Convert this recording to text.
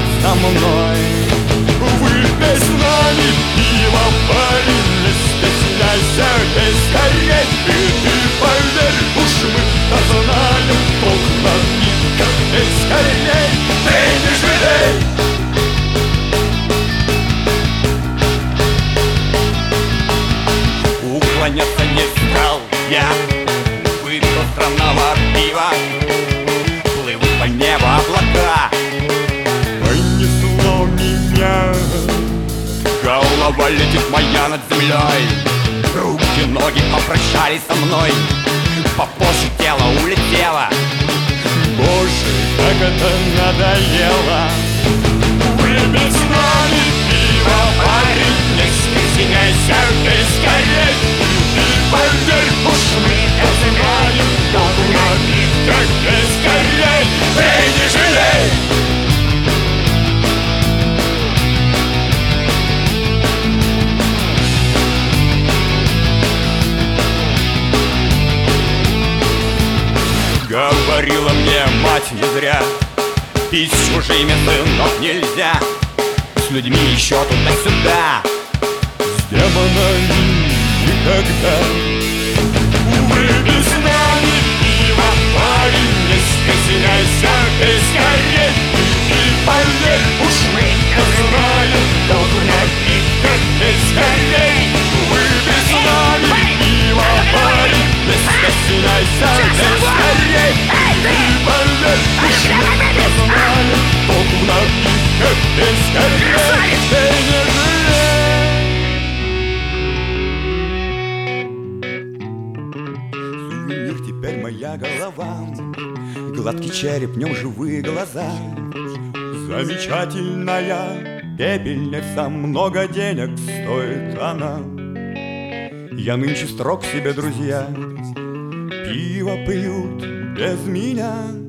со мной. Выпей с нами пиво, парень, не стесняйся, пей скорей. И ты поверь, уж мы-то знаем толк в напитках. Пей скорей, пей, не жалей. Уклоняться не стал я, выпил странного пива. Плывут по небу облака, понесло меня. Голова летит моя над землей, руки, ноги попрощались со мной, по позе тело улетело. Боже, как это надоело. Выпей с нами пиво, парень, не стесняйся, пей скорей. Ты поверь, уж мы-то знаем толк в напитках. Пей скорей, пей, не жалей. Говорила мне мать не зря, пить с чужими, сынок, нельзя. С людьми еще туда-сюда, с демонами никогда. Выпей с нами пиво, парень, не стесняйся, пей скорей. И поверь, уж мы-то знаем толк в напитках. Пей скорей. Выпей с нами пиво, парень, не стесняйся, пей скорей. И поверь, уж мы-то знаем толк в напитках. Пей скорей, пей, не жалей. Сувенир теперь моя голова, гладкий череп, в нем живые глаза. Замечательная пепельница, много денег стоит она. Я нынче строг себе, друзья, пиво пьют без меня.